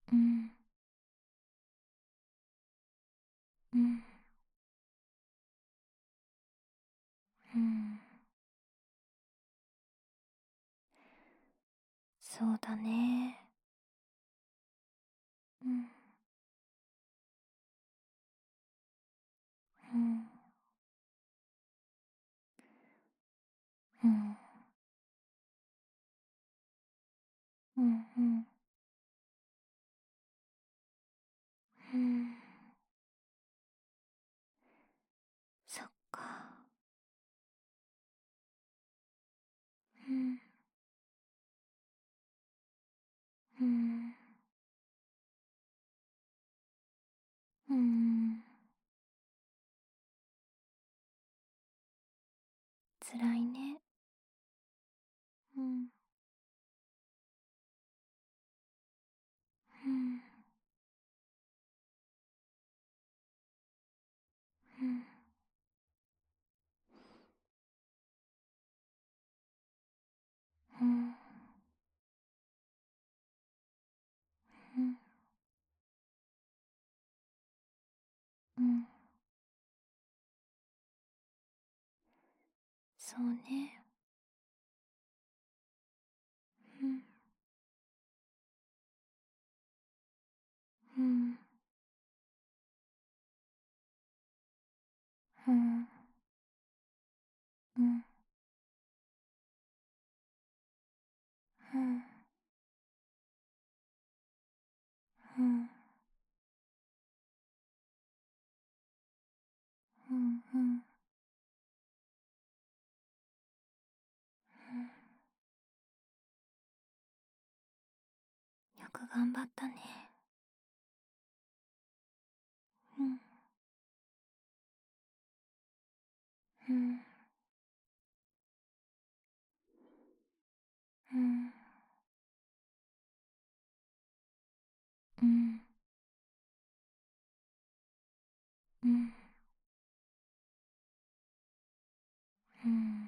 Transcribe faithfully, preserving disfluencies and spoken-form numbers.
うん、うん、うん。そうだね。うん、うん、うん、うん、うん、うん。そっか。うん、うん、うん。辛いね。うん、うん、うん、うん、うん、うん。そうね。うん、うん、うん、うん、うん、うん、うん、うん。よく頑張ったね。うん、うん、うん、うん、うん、うん。